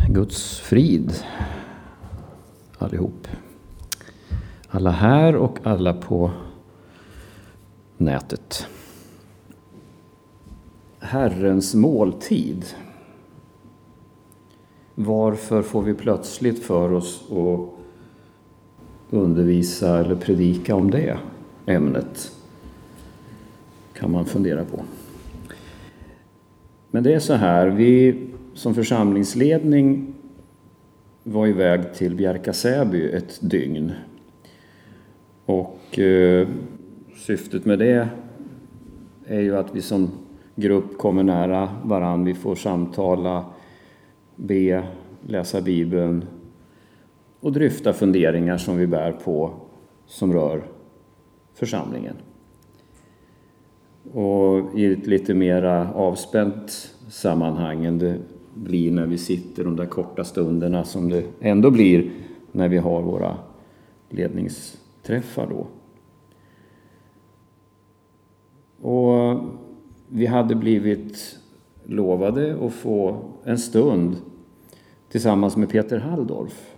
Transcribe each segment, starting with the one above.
Guds frid allihop. Alla här och alla på nätet. Herrens måltid. Varför får vi plötsligt för oss att undervisa eller predika om det ämnet? Kan man fundera på. Men det är så här, vi som församlingsledning var iväg till Bjärka-Säby ett dygn. Och syftet med det är ju att vi som grupp kommer nära varann. Vi får samtala, be, läsa Bibeln och dryfta funderingar som vi bär på som rör församlingen. Och i ett lite mera avspänt sammanhang än det blir när vi sitter de där korta stunderna som det ändå blir när vi har våra ledningsträffar då. Och vi hade blivit lovade att få en stund tillsammans med Peter Halldorf.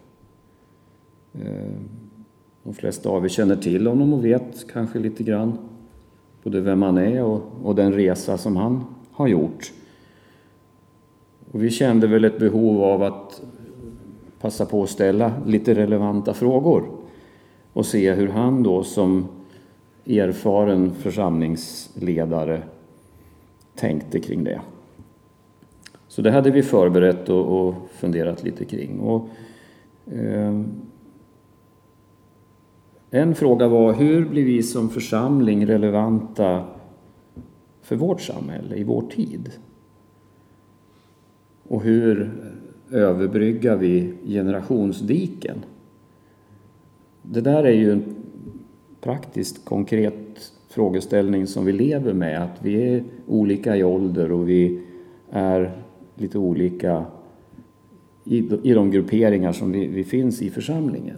De flesta av er känner till honom och vet kanske lite grann både vem han är och den resa som han har gjort. Och vi kände väl ett behov av att passa på att ställa lite relevanta frågor och se hur han då som erfaren församlingsledare tänkte kring det. Så det hade vi förberett och funderat lite kring. Och, en fråga var, hur blir vi som församling relevanta för vårt samhälle i vår tid? Och hur överbryggar vi generationsdiken? Det där är ju en praktiskt konkret frågeställning som vi lever med. Att vi är olika i ålder och vi är lite olika i de grupperingar som vi finns i församlingen.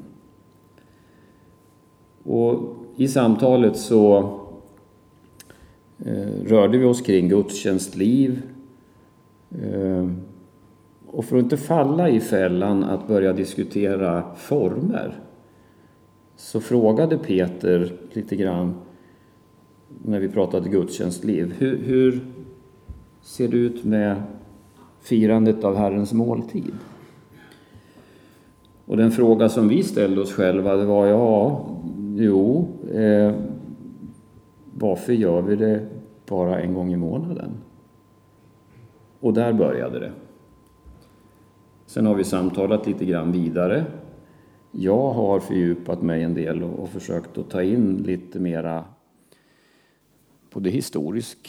Och i samtalet så rörde vi oss kring gudstjänstliv. Och för att inte falla i fällan att börja diskutera former så frågade Peter lite grann när vi pratade gudstjänstliv. Hur ser det ut med firandet av Herrens måltid? Och den fråga som vi ställde oss själva det var varför gör vi det bara en gång i månaden? Och där började det. Sen har vi samtalat lite grann vidare. Jag har fördjupat mig en del och försökt att ta in lite mera på det historiska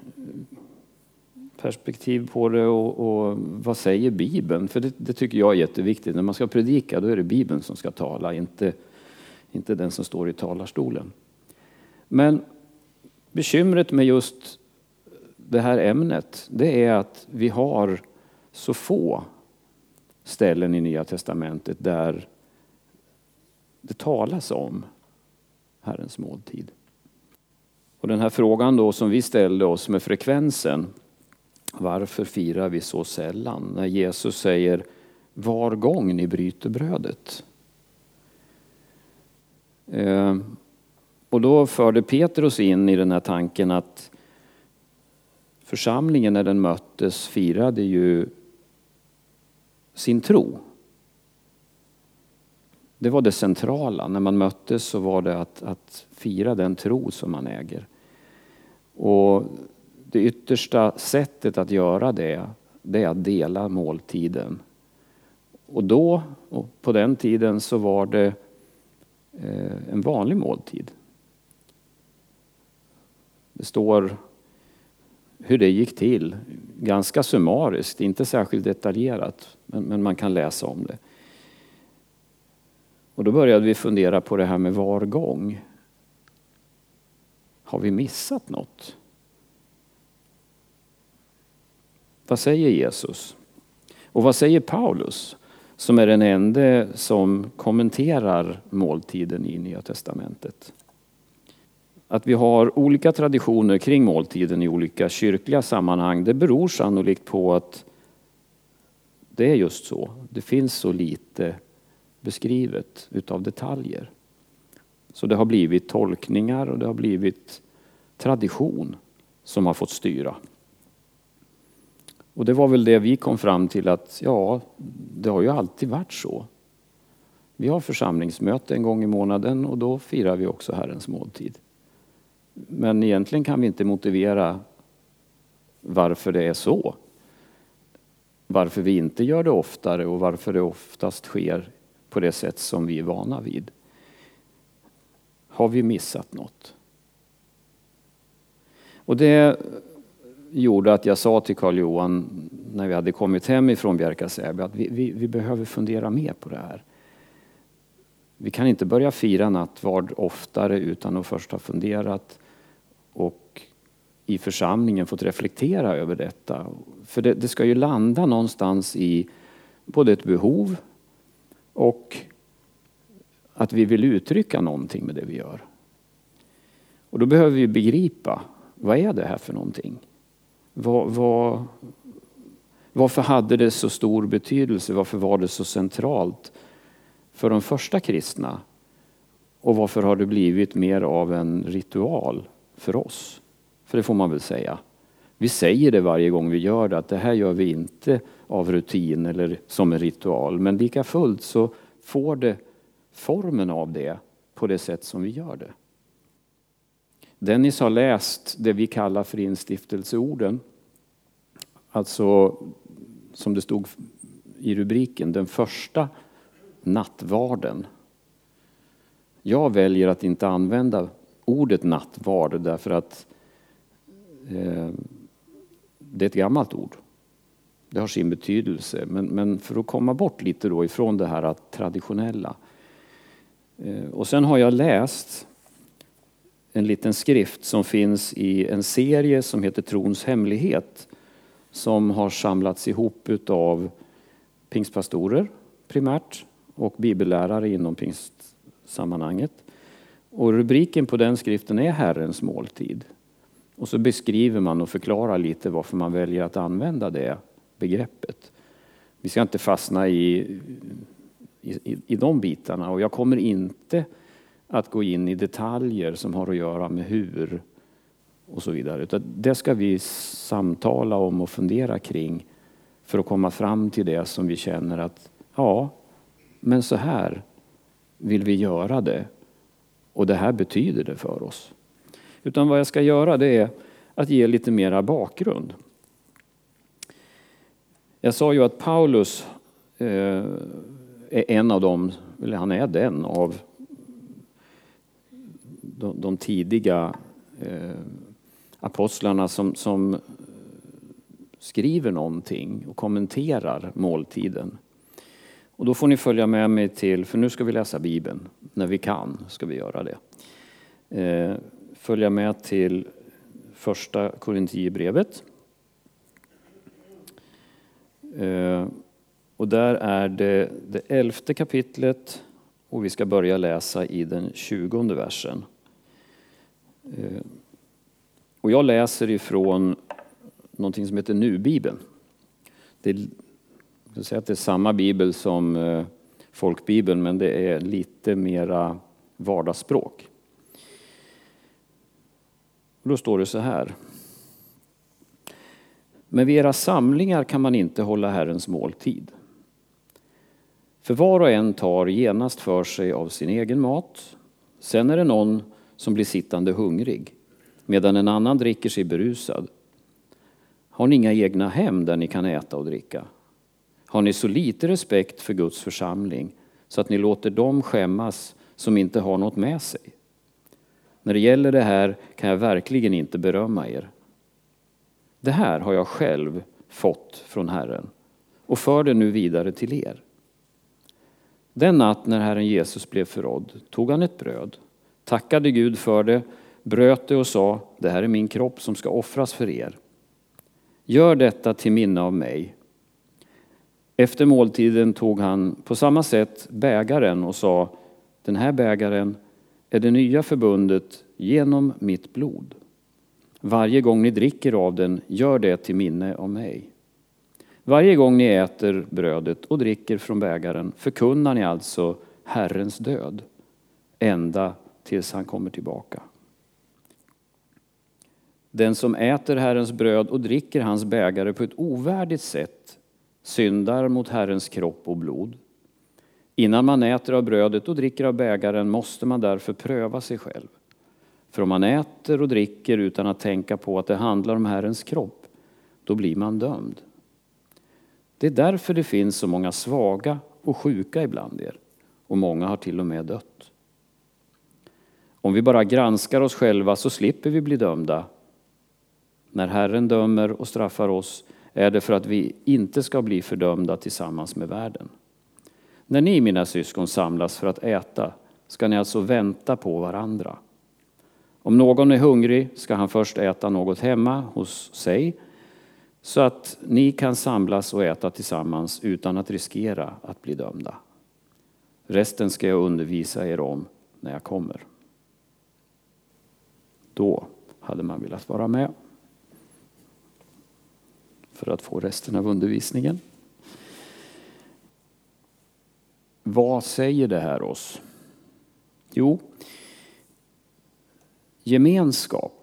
perspektiv på det och vad säger Bibeln? För det tycker jag är jätteviktigt. När man ska predika då är det Bibeln som ska tala, inte den som står i talarstolen. Men bekymret med just det här ämnet det är att vi har så få ställen i Nya testamentet där det talas om Herrens måltid. Och den här frågan då som vi ställde oss med frekvensen, varför firar vi så sällan? När Jesus säger var gång ni bryter brödet. Och då förde Peter oss in i den här tanken att församlingen när den möttes firade ju sin tro. Det var det centrala. När man möttes så var det att fira den tro som man äger. Och det yttersta sättet att göra det är att dela måltiden. Och på den tiden så var det en vanlig måltid. Det står hur det gick till. Ganska summariskt, inte särskilt detaljerat. Men man kan läsa om det. Och då började vi fundera på det här med var gång. Har vi missat något? Vad säger Jesus? Och vad säger Paulus? Som är den enda som kommenterar måltiden i Nya testamentet. Att vi har olika traditioner kring måltiden i olika kyrkliga sammanhang. Det beror sannolikt på att Det är just så. Det finns så lite beskrivet utav detaljer. Så det har blivit tolkningar och det har blivit tradition som har fått styra. Och det var väl det vi kom fram till att det har ju alltid varit så. Vi har församlingsmöte en gång i månaden och då firar vi också Herrens måltid. Men egentligen kan vi inte motivera varför det är så. Varför vi inte gör det oftare och varför det oftast sker på det sätt som vi är vana vid. Har vi missat något? Och det gjorde att jag sa till Karl-Johan när vi hade kommit hem ifrån Bjärka-Säby att vi behöver fundera mer på det här. Vi kan inte börja fira nattvard oftare utan att först ha funderat och i församlingen fått reflektera över detta. För det ska ju landa någonstans i både ett behov och att vi vill uttrycka någonting med det vi gör. Och då behöver vi begripa, vad är det här för någonting? Varför hade det så stor betydelse? Varför var det så centralt för de första kristna? Och varför har det blivit mer av en ritual för oss? För det får man väl säga. Vi säger det varje gång vi gör det, att det här gör vi inte av rutin eller som en ritual. Men lika fullt så får det formen av det på det sätt som vi gör det. Dennis har läst det vi kallar för instiftelseorden. Alltså som det stod i rubriken, den första nattvarden. Jag väljer att inte använda ordet nattvard därför att det är ett gammalt ord. Det har sin betydelse. Men för att komma bort lite då ifrån det här traditionella. Och sen har jag läst en liten skrift som finns i en serie som heter Trons hemlighet. Som har samlats ihop av pingstpastorer primärt och bibellärare inom pingstsammanhanget. Och rubriken på den skriften är Herrens måltid. Och så beskriver man och förklarar lite varför man väljer att använda det begreppet. Vi ska inte fastna i de bitarna och jag kommer inte att gå in i detaljer som har att göra med hur och så vidare. Utan det ska vi samtala om och fundera kring för att komma fram till det som vi känner att men så här vill vi göra det och det här betyder det för oss. Utan vad jag ska göra det är att ge lite mera bakgrund. Jag sa ju att Paulus är en av dem, eller han är den av de tidiga apostlarna som skriver någonting och kommenterar måltiden. Och då får ni följa med mig till, för nu ska vi läsa Bibeln. När vi kan ska vi göra det. Följa med till första Korintierbrevet. Och där är det 11:e kapitlet och vi ska börja läsa i den 20:e versen. Och jag läser ifrån någonting som heter Nu-bibeln. Jag säga att det är samma bibel som folkbibeln, men det är lite mera vardagsspråk. Och då står det så här. Men vid era samlingar kan man inte hålla Herrens måltid. För var och en tar genast för sig av sin egen mat. Sen är det någon som blir sittande hungrig, medan en annan dricker sig berusad. Har ni inga egna hem där ni kan äta och dricka? Har ni så lite respekt för Guds församling så att ni låter dem skämmas som inte har något med sig? När det gäller det här kan jag verkligen inte berömma er. Det här har jag själv fått från Herren och för det nu vidare till er. Den natt när Herren Jesus blev förrådd tog han ett bröd, tackade Gud för det, bröt det och sa: det här är min kropp som ska offras för er. Gör detta till minne av mig. Efter måltiden tog han på samma sätt bägaren och sa: den här bägaren är det nya förbundet genom mitt blod. Varje gång ni dricker av den, gör det till minne av mig. Varje gång ni äter brödet och dricker från bägaren förkunnar ni alltså Herrens död, ända tills han kommer tillbaka. Den som äter Herrens bröd och dricker hans bägare på ett ovärdigt sätt syndar mot Herrens kropp och blod. Innan man äter av brödet och dricker av bägaren måste man därför pröva sig själv. För om man äter och dricker utan att tänka på att det handlar om Herrens kropp, då blir man dömd. Det är därför det finns så många svaga och sjuka ibland er, och många har till och med dött. Om vi bara granskar oss själva så slipper vi bli dömda. När Herren dömer och straffar oss är det för att vi inte ska bli fördömda tillsammans med världen. När ni, mina syskon, samlas för att äta ska ni alltså vänta på varandra. Om någon är hungrig ska han först äta något hemma hos sig, så att ni kan samlas och äta tillsammans utan att riskera att bli dömda. Resten ska jag undervisa er om när jag kommer. Då hade man velat vara med för att få resten av undervisningen. Vad säger det här oss? Jo, gemenskap.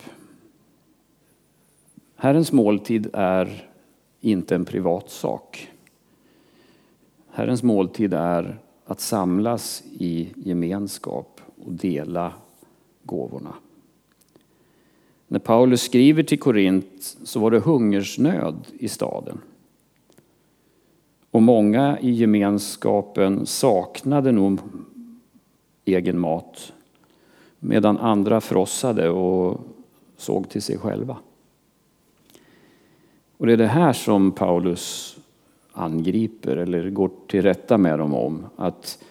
Herrens måltid är inte en privat sak. Herrens måltid är att samlas i gemenskap och dela gåvorna. När Paulus skriver till Korint så var det hungersnöd i staden. Och många i gemenskapen saknade nog egen mat, medan andra frossade och såg till sig själva. Och det är det här som Paulus angriper eller går till rätta med dem om. Att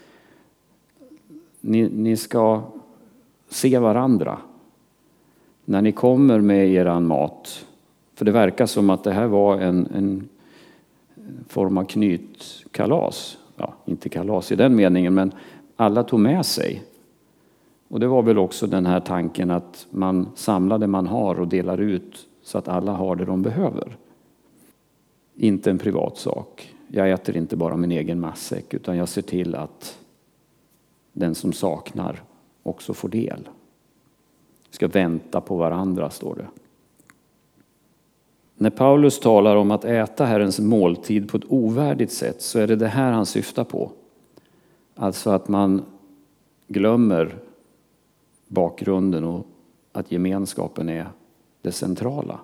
ni ska se varandra när ni kommer med eran mat. För det verkar som att det här var en form av knytkalas. Ja, inte kalas i den meningen, men alla tog med sig. Och det var väl också den här tanken att man samlar det man har och delar ut så att alla har det de behöver. Inte en privat sak. Jag äter inte bara min egen matsäck, utan jag ser till att den som saknar också får del. Vi ska vänta på varandra, står det. När Paulus talar om att äta Herrens måltid på ett ovärdigt sätt så är det här han syftar på. Alltså att man glömmer bakgrunden och att gemenskapen är det centrala.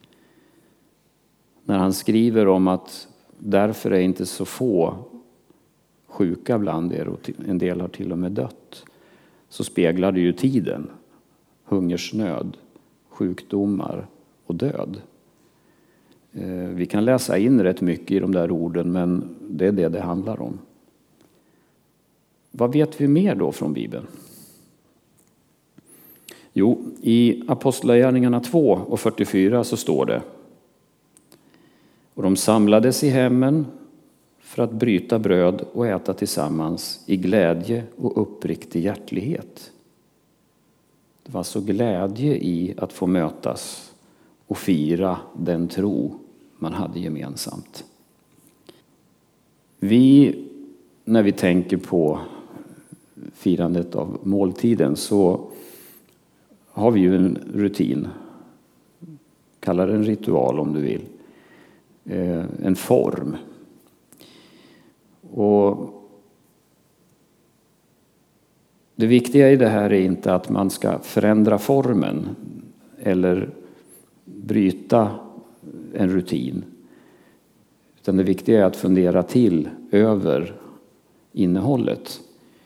När han skriver om att därför är inte så få sjuka bland er och en del har till och med dött, så speglar det ju tiden. Hungersnöd, sjukdomar och död. Vi kan läsa in rätt mycket i de där orden, men det är det handlar om. Vad vet vi mer då från Bibeln? Jo, i Apostlagärningarna 2:44 så står det: och de samlades i hemmen för att bryta bröd och äta tillsammans i glädje och uppriktig hjärtlighet. Det var så glädje i att få mötas och fira den tro man hade gemensamt. När vi tänker på firandet av måltiden så har vi ju en rutin. Kalla det en ritual om du vill. En form. Och det viktiga i det här är inte att man ska förändra formen eller bryta en rutin. Utan det viktiga är att fundera till över innehållet.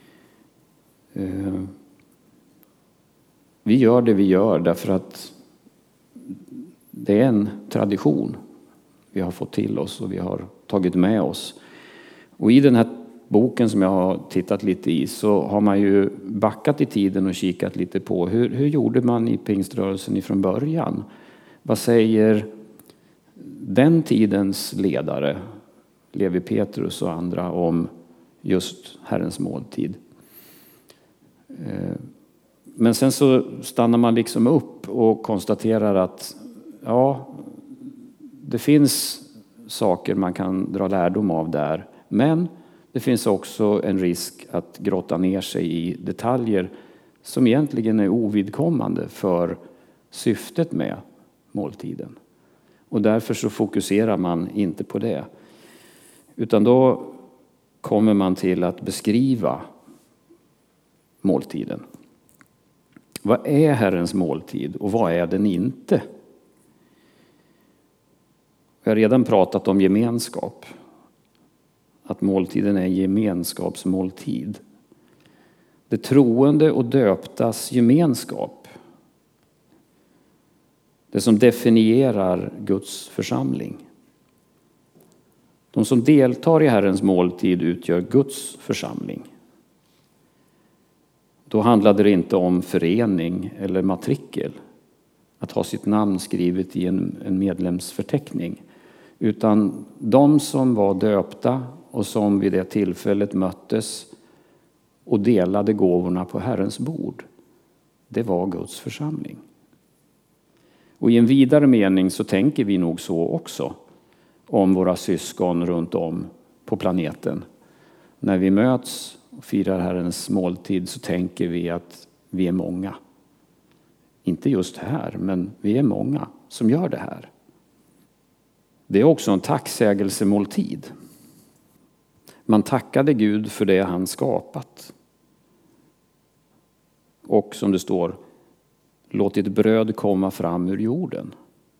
Vi gör det vi gör därför att det är en tradition vi har fått till oss och vi har tagit med oss. Och i den här boken som jag har tittat lite i så har man ju backat i tiden och kikat lite på hur gjorde man i pingströrelsen ifrån början? Vad säger den tidens ledare, Levi Petrus och andra, om just Herrens måltid? Men sen så stannar man liksom upp och konstaterar att ja, det finns saker man kan dra lärdom av där. Men det finns också en risk att grotta ner sig i detaljer som egentligen är ovidkommande för syftet med måltiden. Och därför så fokuserar man inte på det. Utan då kommer man till att beskriva måltiden. Vad är Herrens måltid och vad är den inte? Jag har redan pratat om gemenskap. Att måltiden är gemenskapsmåltid. Det troende och döptas gemenskap. Det som definierar Guds församling. De som deltar i Herrens måltid utgör Guds församling. Då handlade det inte om förening eller matrikel. Att ha sitt namn skrivet i en medlemsförteckning. Utan de som var döpta och som vid det tillfället möttes och delade gåvorna på Herrens bord. Det var Guds församling. Och i en vidare mening så tänker vi nog så också om våra syskon runt om på planeten. När vi möts och firar Herrens måltid så tänker vi att vi är många. Inte just här, men vi är många som gör det här. Det är också en tacksägelsemåltid. Man tackade Gud för det han skapat. Och som det står, låtit bröd komma fram ur jorden.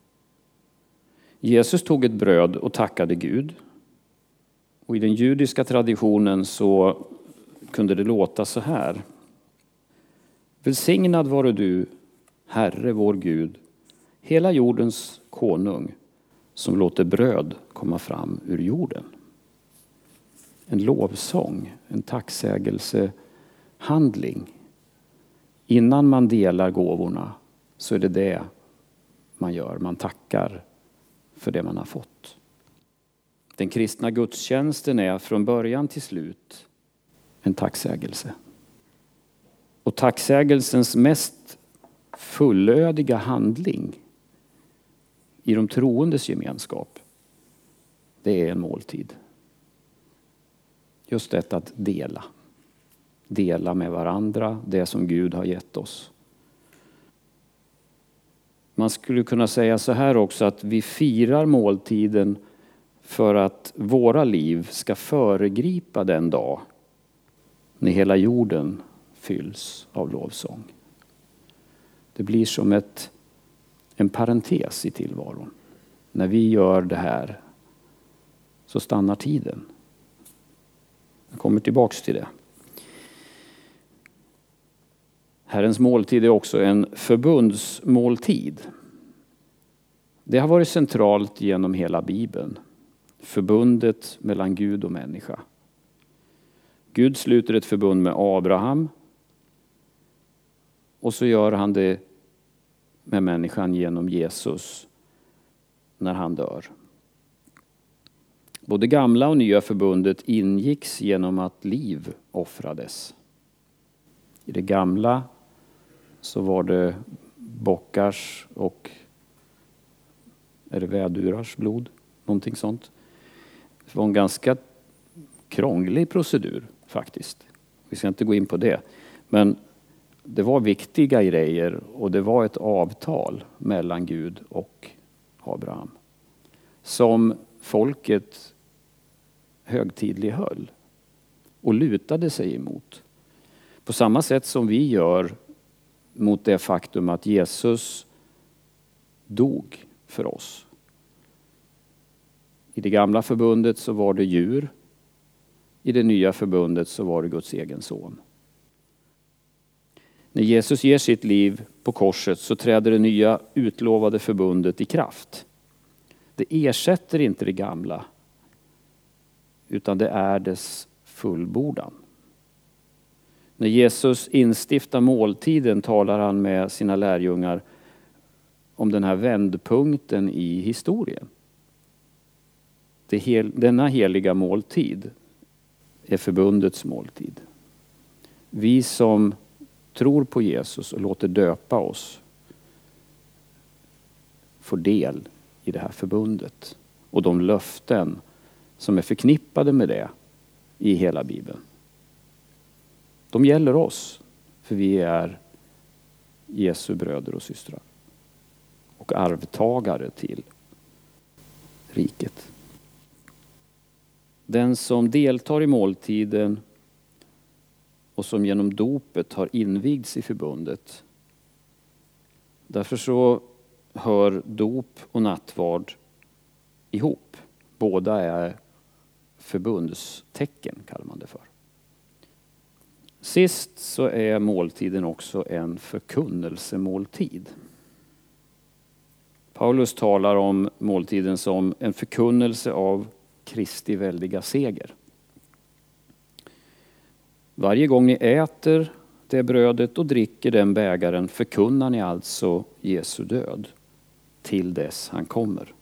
Jesus tog ett bröd och tackade Gud. Och i den judiska traditionen så kunde det låta så här. Välsignad vare du, Herre vår Gud, hela jordens konung, som låter bröd komma fram ur jorden. En lovsång, en tacksägelsehandling. Innan man delar gåvorna så är det man gör. Man tackar för det man har fått. Den kristna gudstjänsten är från början till slut en tacksägelse. Och tacksägelsens mest fullödiga handling i de troendes gemenskap, det är en måltid. Just detta att dela. Dela med varandra det som Gud har gett oss. Man skulle kunna säga så här också att vi firar måltiden för att våra liv ska föregripa den dag när hela jorden fylls av lovsång. Det blir som en parentes i tillvaron. När vi gör det här så stannar tiden. Jag kommer tillbaks till det. Herrens måltid är också en förbundsmåltid. Det har varit centralt genom hela Bibeln. Förbundet mellan Gud och människa. Gud sluter ett förbund med Abraham. Och så gör han det med människan genom Jesus när han dör. Både gamla och nya förbundet ingicks genom att liv offrades. I det gamla så var det bockars och vädurars blod, någonting sånt. Det var en ganska krånglig procedur faktiskt. Vi ska inte gå in på det. Men det var viktiga grejer och det var ett avtal mellan Gud och Abraham. Som folket högtidlighöll och lutade sig emot. På samma sätt som vi gör mot det faktum att Jesus dog för oss. I det gamla förbundet så var det djur. I det nya förbundet så var det Guds egen son. När Jesus ger sitt liv på korset så träder det nya utlovade förbundet i kraft. Det ersätter inte det gamla, utan det är dess fullbordan. När Jesus instiftar måltiden talar han med sina lärjungar om den här vändpunkten i historien. Denna heliga måltid är förbundets måltid. Vi som tror på Jesus och låter döpa oss får del i det här förbundet. och de löften som är förknippade med det i hela Bibeln. De gäller oss, för vi är Jesu bröder och systrar och arvtagare till riket. Den som deltar i måltiden och som genom dopet har invigts i förbundet. Därför så hör dop och nattvard ihop. Båda är förbundstecken, kallar man det för. Sist så är måltiden också en förkunnelsemåltid. Paulus talar om måltiden som en förkunnelse av Kristi väldiga seger. Varje gång ni äter det brödet och dricker den bägaren förkunnar ni alltså Jesu död till dess han kommer.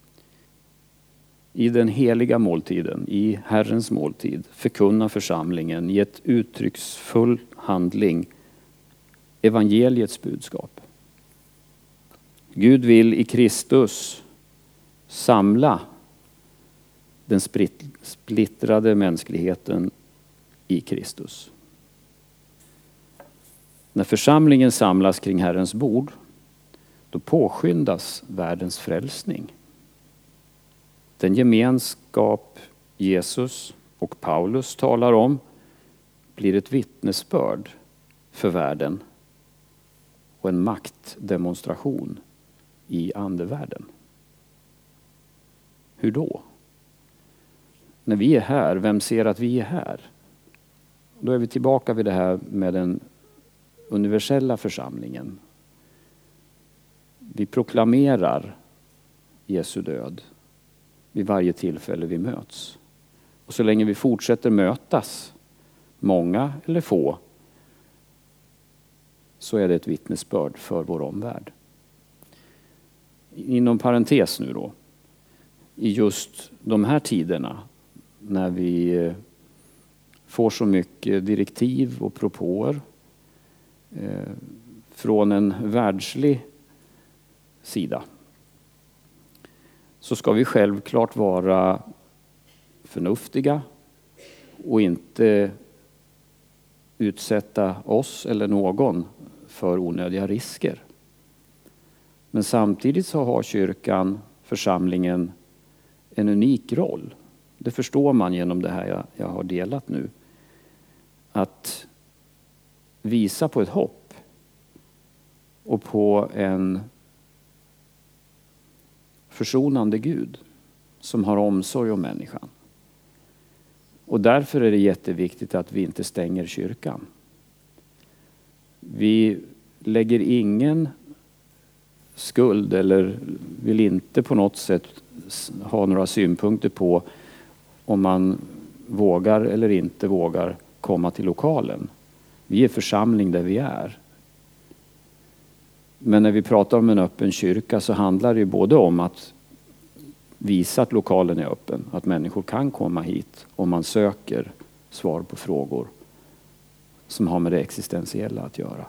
I den heliga måltiden, i Herrens måltid, förkunnar församlingen i ett uttrycksfull handling evangeliets budskap. Gud vill i Kristus samla den splittrade mänskligheten i Kristus. När församlingen samlas kring Herrens bord, då påskyndas världens frälsning. Den gemenskap Jesus och Paulus talar om blir ett vittnesbörd för världen och en maktdemonstration i andevärlden. Hur då? När vi är här, vem ser att vi är här? Då är vi tillbaka vid det här med den universella församlingen. Vi proklamerar Jesu död vid varje tillfälle vi möts. Och så länge vi fortsätter mötas, många eller få, så är det ett vittnesbörd för vår omvärld. Inom parentes nu då, i just de här tiderna när vi får så mycket direktiv och propåer från en världslig sida, så ska vi självklart vara förnuftiga och inte utsätta oss eller någon för onödiga risker. Men samtidigt så har kyrkan, församlingen, en unik roll. Det förstår man genom det här jag har delat nu. Att visa på ett hopp och på en försonande Gud som har omsorg om människan. Och därför är det jätteviktigt att vi inte stänger kyrkan. Vi lägger ingen skuld eller vill inte på något sätt ha några synpunkter på om man vågar eller inte vågar komma till lokalen. Vi är församling där vi är. Men när vi pratar om en öppen kyrka så handlar det ju både om att visa att lokalen är öppen, att människor kan komma hit om man söker svar på frågor som har med det existentiella att göra.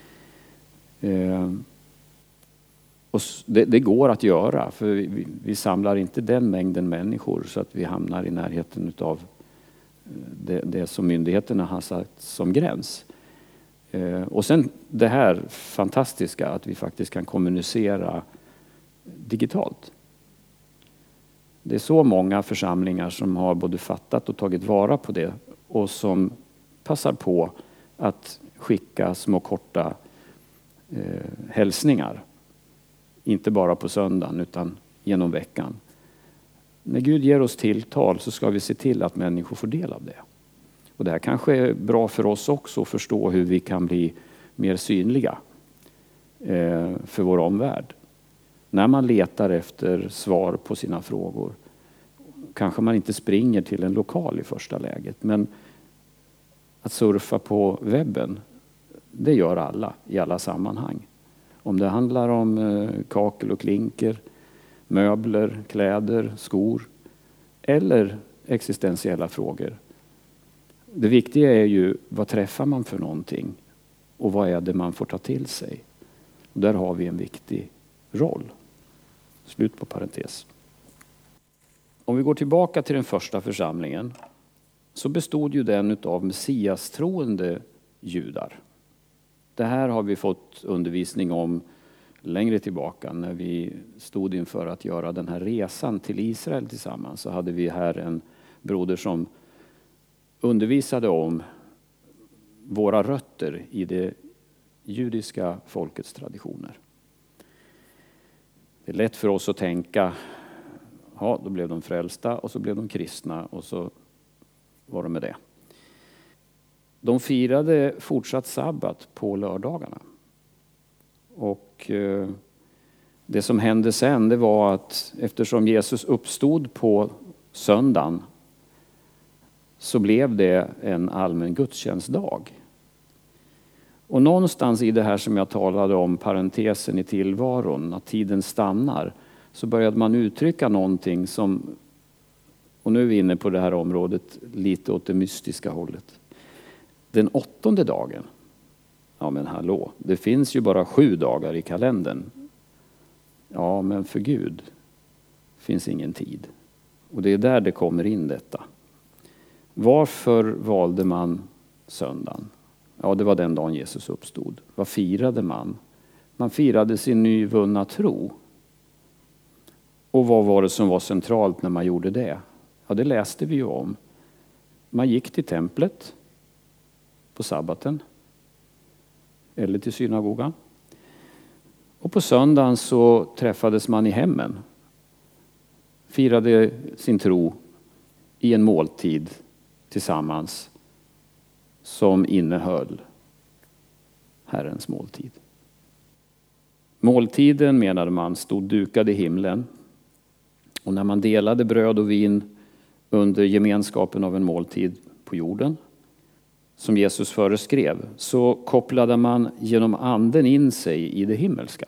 Och det går att göra, för vi samlar inte den mängden människor så att vi hamnar i närheten av det som myndigheterna har satt som gräns. Och sen det här fantastiska att vi faktiskt kan kommunicera digitalt. Det är så många församlingar som har både fattat och tagit vara på det och som passar på att skicka små korta hälsningar. Inte bara på söndagen utan genom veckan. När Gud ger oss tilltal så ska vi se till att människor får del av det. Och det här kanske är bra för oss också att förstå hur vi kan bli mer synliga för vår omvärld. När man letar efter svar på sina frågor kanske man inte springer till en lokal i första läget. Men att surfa på webben, det gör alla i alla sammanhang. Om det handlar om kakel och klinker, möbler, kläder, skor eller existentiella frågor. Det viktiga är ju vad träffar man för någonting och vad är det man får ta till sig. Och där har vi en viktig roll. Slut på parentes. Om vi går tillbaka till den första församlingen så bestod ju den av messiastroende judar. Det här har vi fått undervisning om längre tillbaka när vi stod inför att göra den här resan till Israel tillsammans. Så hade vi här en broder som undervisade om våra rötter i det judiska folkets traditioner. Det är lätt för oss att tänka, ja, då blev de frälsta och så blev de kristna och så var de med det. De firade fortsatt sabbat på lördagarna. Och det som hände sen, det var att eftersom Jesus uppstod på söndagen så blev det en allmän gudstjänstdag. Och någonstans i det här som jag talade om, parentesen i tillvaron, att tiden stannar, så började man uttrycka någonting som, och nu är vi inne på det här området lite åt det mystiska hållet. Den 8:e dagen, ja men hallå, det finns ju bara 7 dagar i kalendern. Ja men för Gud finns ingen tid. Och det är där det kommer in detta. Varför valde man söndagen? Ja, det var den dagen Jesus uppstod. Vad firade man? Man firade sin nyvunna tro. Och vad var det som var centralt när man gjorde det? Ja, det läste vi ju om. Man gick till templet på sabbaten. Eller till synagogan. Och på söndagen så träffades man i hemmen. Firade sin tro i en måltid tillsammans som innehöll Herrens måltid. Måltiden, menade man, stod dukad i himlen. Och när man delade bröd och vin under gemenskapen av en måltid på jorden, som Jesus föreskrev, så kopplade man genom anden in sig i det himmelska.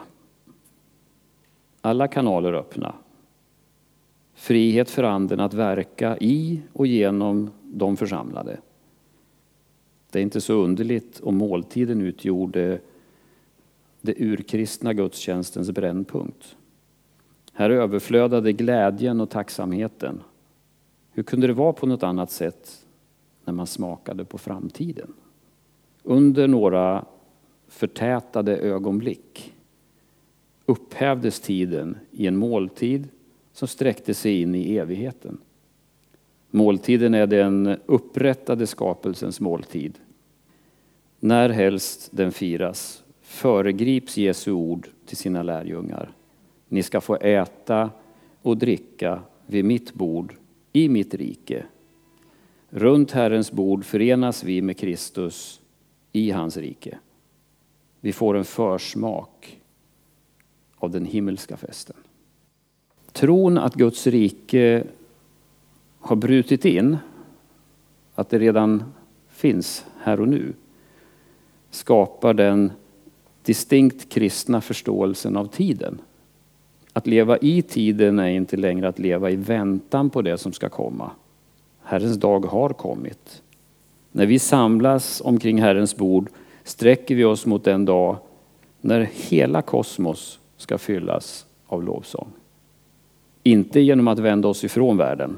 Alla kanaler öppna. Frihet för anden att verka i och genom de församlade. Det är inte så underligt om måltiden utgjorde det urkristna gudstjänstens brännpunkt. Här överflödade glädjen och tacksamheten. Hur kunde det vara på något annat sätt när man smakade på framtiden? Under några förtätade ögonblick upphävdes tiden i en måltid som sträckte sig in i evigheten. Måltiden är den upprättade skapelsens måltid. När helst den firas föregrips Jesu ord till sina lärjungar. Ni ska få äta och dricka vid mitt bord i mitt rike. Runt Herrens bord förenas vi med Kristus i hans rike. Vi får en försmak av den himmelska festen. Tron att Guds rike har brutit in, att det redan finns här och nu, skapar den distinkt kristna förståelsen av tiden. Att leva i tiden är inte längre att leva i väntan på det som ska komma. Herrens dag har kommit. När vi samlas omkring Herrens bord sträcker vi oss mot den dag när hela kosmos ska fyllas av lovsång. Inte genom att vända oss ifrån världen,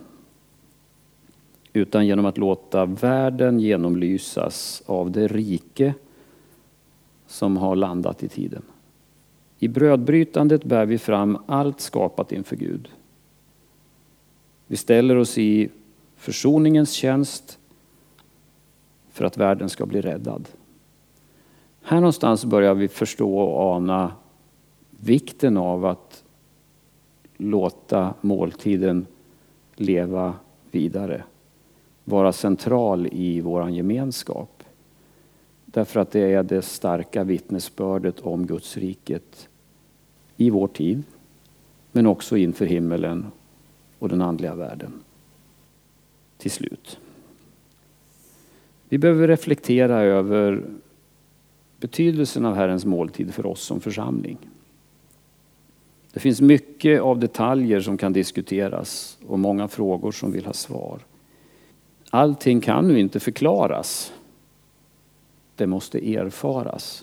utan genom att låta världen genomlysas av det rike som har landat i tiden. I brödbrytandet bär vi fram allt skapat inför Gud. Vi ställer oss i försoningens tjänst för att världen ska bli räddad. Här någonstans börjar vi förstå och ana vikten av att låta måltiden leva vidare. Vara central i vår gemenskap. Därför att det är det starka vittnesbördet om Guds riket i vår tid. Men också inför himmelen och den andliga världen. Till slut. Vi behöver reflektera över betydelsen av Herrens måltid för oss som församling. Det finns mycket av detaljer som kan diskuteras och många frågor som vill ha svar. Allting kan nu inte förklaras. Det måste erfaras.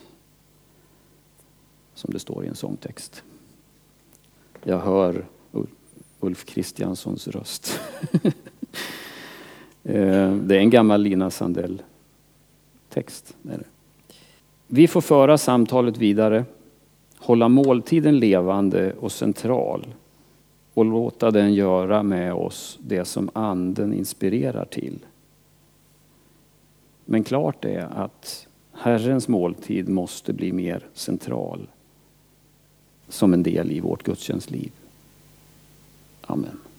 Som det står i en sångtext. Jag hör Ulf Kristianssons röst. Det är en gammal Lina Sandell-text. Vi får föra samtalet vidare, hålla måltiden levande och central och låta den göra med oss det som anden inspirerar till. Men klart är att Herrens måltid måste bli mer central som en del i vårt gudstjänstliv. Amen.